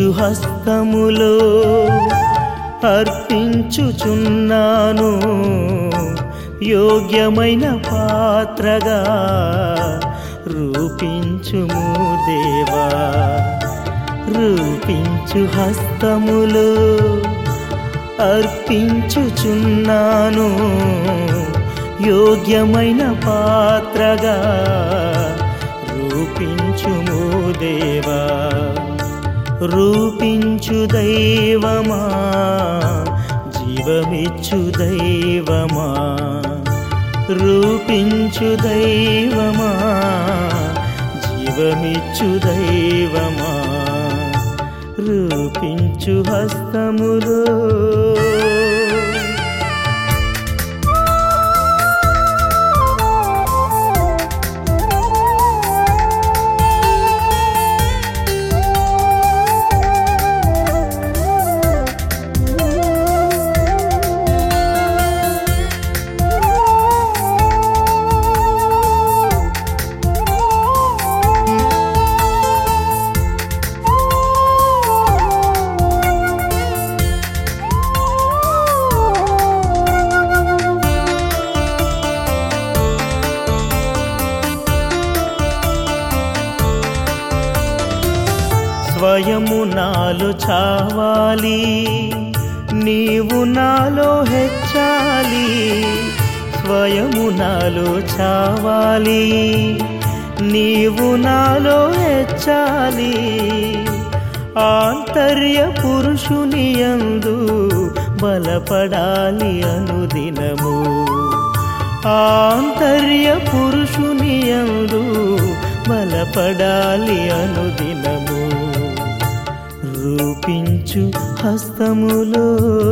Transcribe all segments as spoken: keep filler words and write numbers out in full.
రూపించు హస్తములో అర్పించుచున్నాను యోగ్యమైన పాత్రగా రూపించుము దేవా రూపించు హస్తములో అర్పించుచున్నాను యోగ్యమైన పాత్రగా రూపించుము దేవా రూపించు దైవమా జీవమిచ్చు దైవమా రూపించు దైవమా జీవమిచ్చు దైవమా రూపించు హస్తములో స్వయము నాలో చావాలి నీవు నాలో హెచ్చాలి స్వయము నాలో చావాలి నీవు నాలో హెచ్చాలి ఆంతర్య పురుషుని యందు బలపడాలి అనుదినము ఆంతర్య పురుషుని యందు బలపడాలి అనుదినము రూపించు హస్తములో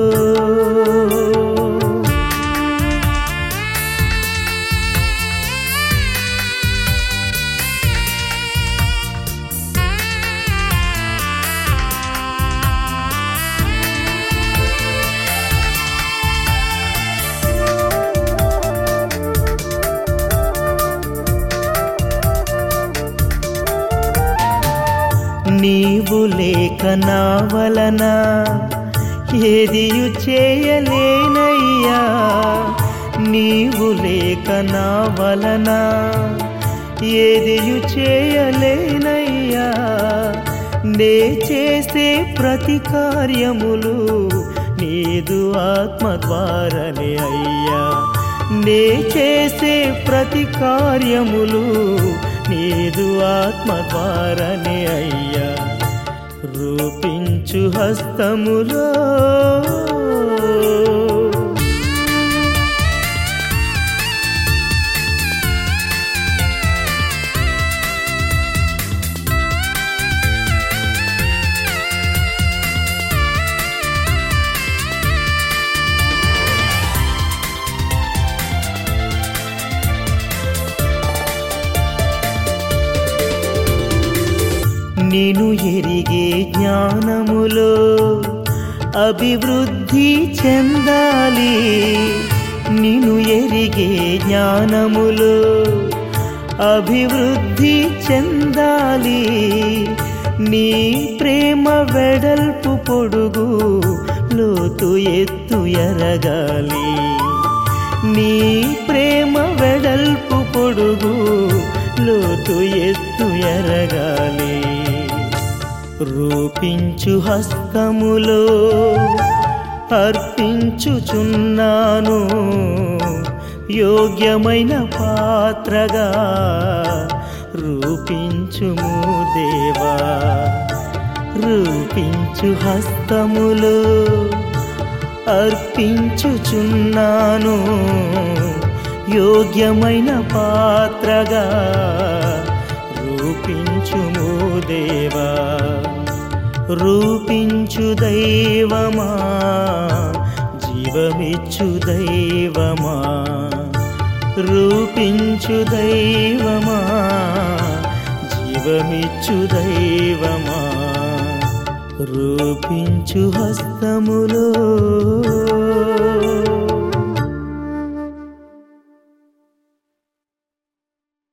నీవు లేక నా వలన ఏదియు చేయలేనయ్యా నీవు లేక నా వలన ఏదియు చేయలేనయ్యా నే చేసే ప్రతి కార్యములు నీదు ఆత్మ ద్వారానే అయ్యా నే చేసే ప్రతి కార్యములు నీదు ఆత్మ ద్వారానే అయ్యా రూపించు హస్తములో నిను ఎరిగే జ్ఞానములో అభివృద్ధి చెందాలి నిను ఎరిగే జ్ఞానములో అభివృద్ధి చెందాలి నీ ప్రేమ వెడల్పు పొడుగు లోతు ఎత్తు ఎరగాలి నీ ప్రేమ వెడల్పు పొడుగు లోతు ఎత్తు ఎరగాలి రూపించు హస్తములో అర్పించుచున్నాను యోగ్యమైన పాత్రగా రూపించుము దేవా రూపించు హస్తములో అర్పించుచున్నాను యోగ్యమైన పాత్రగా రూపించుము దేవా రూపించు దైవమా జీవమిచ్చు దైవమా రూపించు దైవమా జీవమిచ్చు దైవమా రూపించు హస్తములో